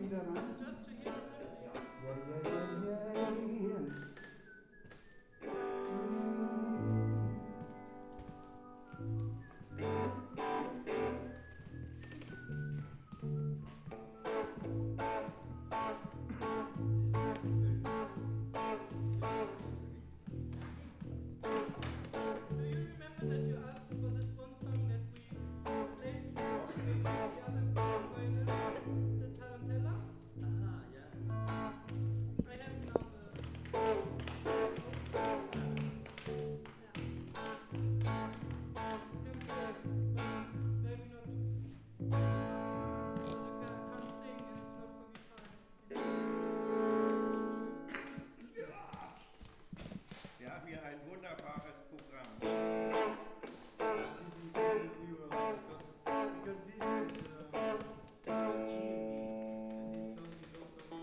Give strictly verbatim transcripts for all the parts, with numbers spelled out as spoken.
Lieder rein? Just to hear the melody. Yeah, yeah, yeah, yeah, yeah. Do you remember that you asked for this one song that we played for the other final, the Tarantella? Ah, yeah. I have now the. Maybe not. Because you can, can't sing and it's not for guitar. Wir haben hier ein wunderbares Programm. Yeah, this is, this is we were like because because this is uh, G M D and this song is also from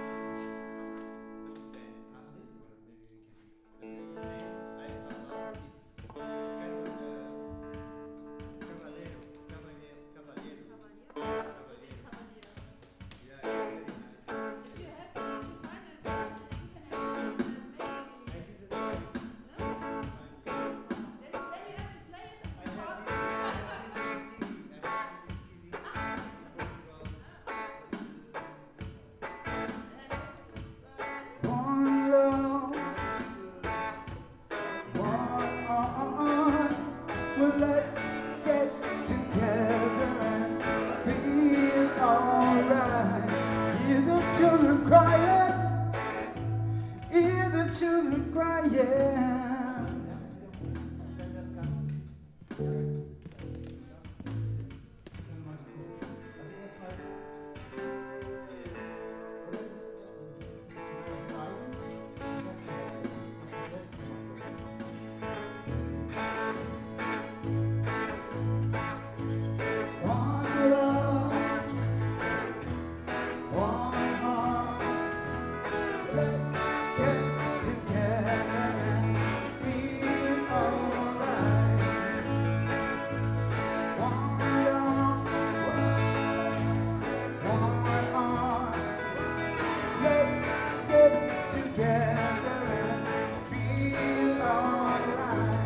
the band. Ah, maybe we can. It's in the band. I found out it's kind of uh, Caballero, Caballero, Caballero. Cavalier. Yeah, it's very nice. If you have to find it on the internet, I maybe. didn't find it. No? I found it. Then, then you have to play it. I have this, I have this in C D. I have this in C D. One love, one heart. Well, let's get together and feel alright. Hear the children crying, hear the children crying. One love, one heart. Let's get together and feel alright. One love, one heart. Let's get together and feel alright.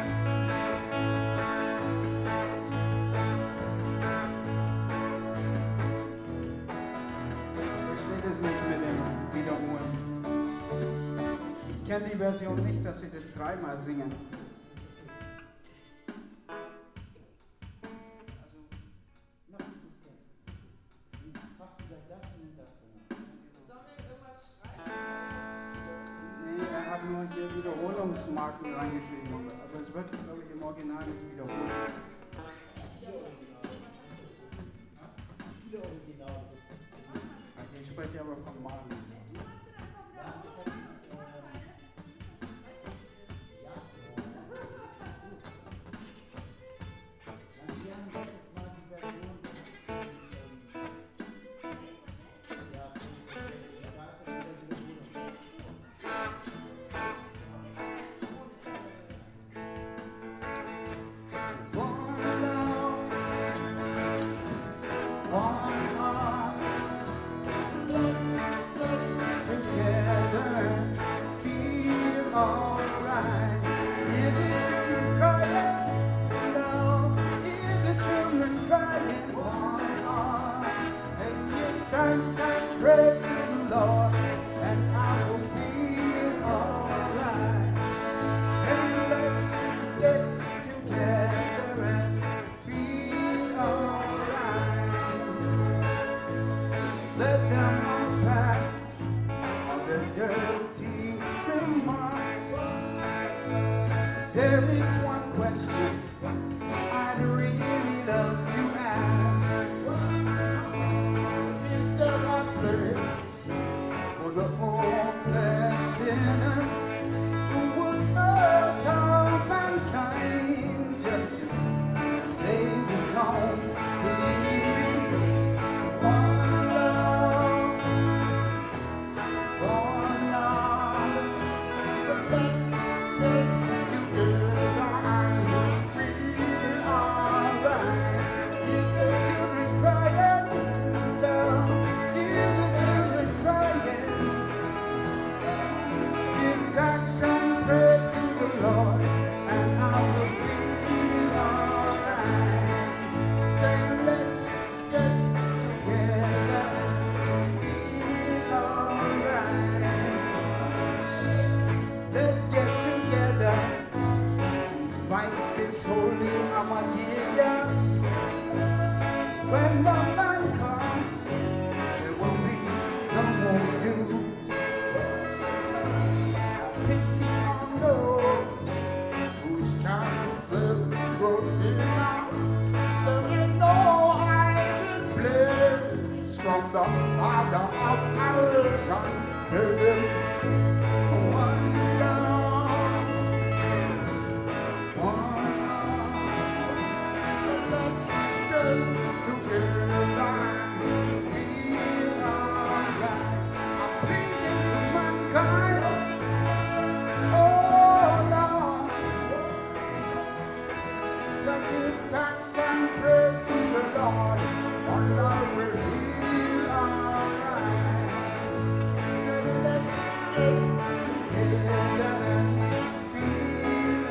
Ich verstehe das nicht mit dem Wiederholen. Ich kenne die Version nicht, dass sie das dreimal singen. Also, mach du das kennst. Machst du gleich das und das Sollen wir irgendwas schreiben? Nee, er hat nur hier Wiederholungsmarken reingeschrieben. Also es wird, glaube ich, im Original nicht wiederholt. Viele Originale. Also ich spreche aber von Malen. Du machst den einfach wieder auf. Wir haben letztes Mal die Version ja, da ist das wieder Wiederholung. One love, one heart. Let's get together and feel alright. Hear the children crying, love. Hear the children crying, one heart. And give thanks and praise to the Lord, and I will feel alright. Say let's get together and feel alright. Let them unpack all the dirty remarks. There is one question I'd really love to ask. If there are birds Father of our Son, one love, one love. Let's go together, feel alright. I'm pleading to mankind, oh Lord, to give thanks and praise to the Lord. One love will feel alright. So let's get together and feel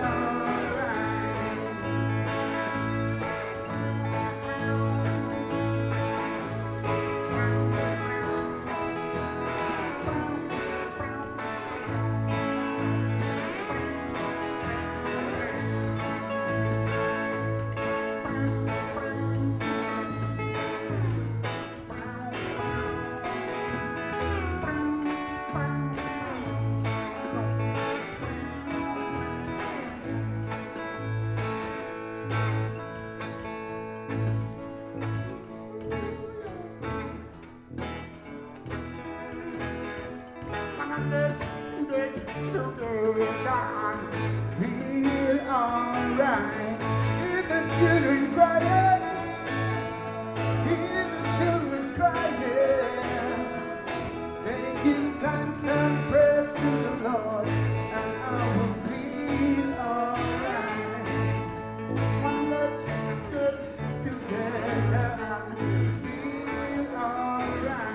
let's get together and feel alright. Hear the children crying, hear the children crying, singing thanks and praise to the Lord, and I will feel alright. Well, let's get together and feel alright.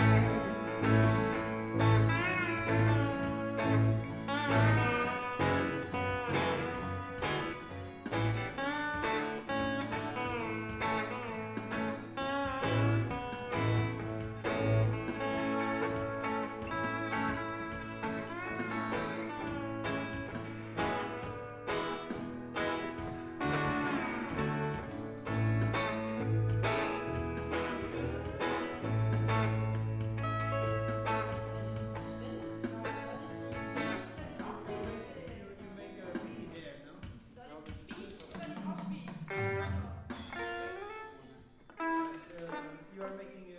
You make a V there, no? Uh, you are making